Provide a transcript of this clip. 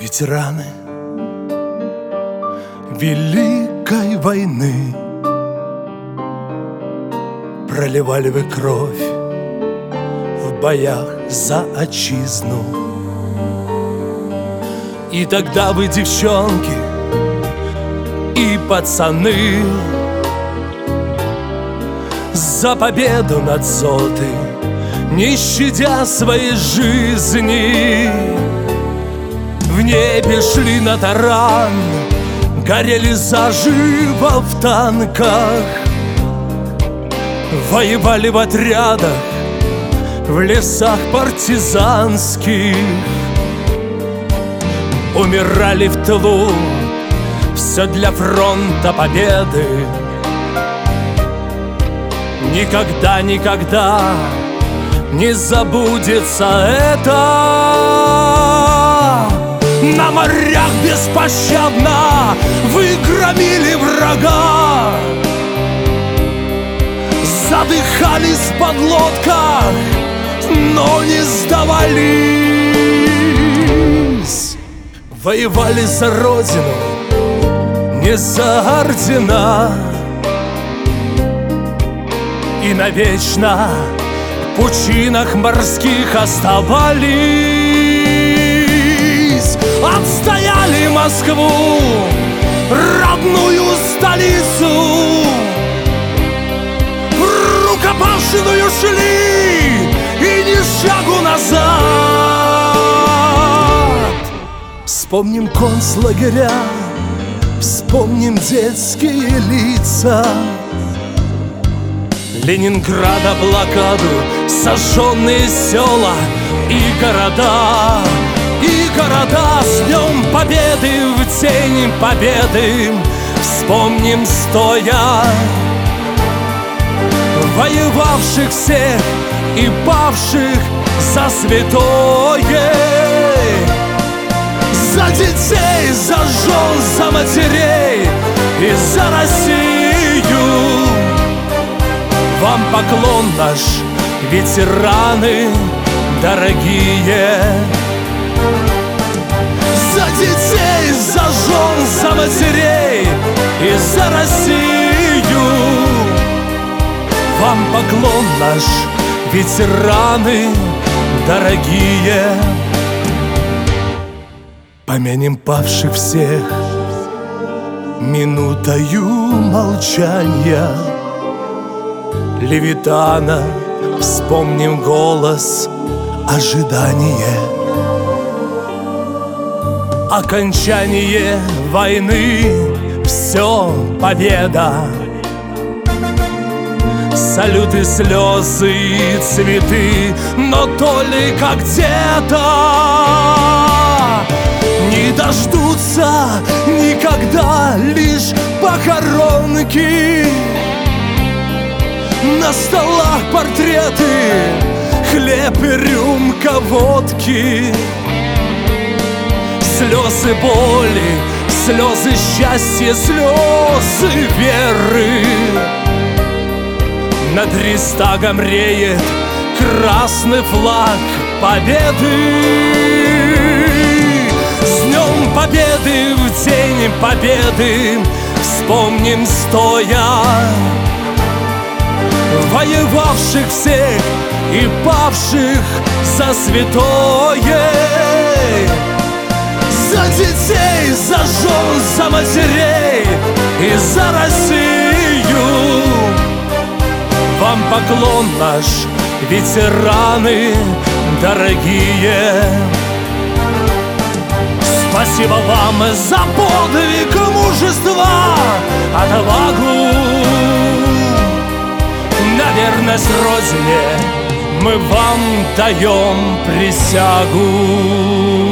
Ветераны Великой войны, проливали вы кровь в боях за отчизну. И тогда вы, девчонки и пацаны, за победу над зотой, не щадя своей жизни, в небе шли на таран, горели заживо в танках, воевали в отрядах, в лесах партизанских, умирали в тылу, все для фронта победы. Никогда, никогда не забудется это. На морях беспощадно вы громили врага, задыхались в подлодках, но не сдавались. Воевали за родину, не за ордена, и навечно в пучинах морских оставались. Отстояли Москву, родную столицу, в рукопашную шли и ни шагу назад. Вспомним концлагеря, вспомним детские лица, Ленинграда блокаду, сожженные села и города. И города с Днем Победы, в день победы вспомним стоя воевавших всех и павших за святое, за детей, за жен, за матерей и за Россию. Вам поклон наш, ветераны дорогие, за детей, за жен, за матерей и за Россию. Вам поклон наш, ветераны дорогие. Помянем павших всех минутою молчания, Левитана, вспомним голос ожидания. Окончание войны, все победа. Салюты, слезы и цветы, но только где-то не дождутся никогда лишь похоронки. На столах портреты, хлеб и рюмка водки, слезы боли, слезы счастья, слезы веры. Над Рейхстагом реет красный флаг победы. С Днем Победы, в день победы вспомним стоя воевавших всех и павших за святое, за детей, за жен, за матерей и за Россию. Вам поклон наш, ветераны дорогие. Спасибо вам за подвиг, мужества, отвагу. На верность Родине мы вам даем присягу.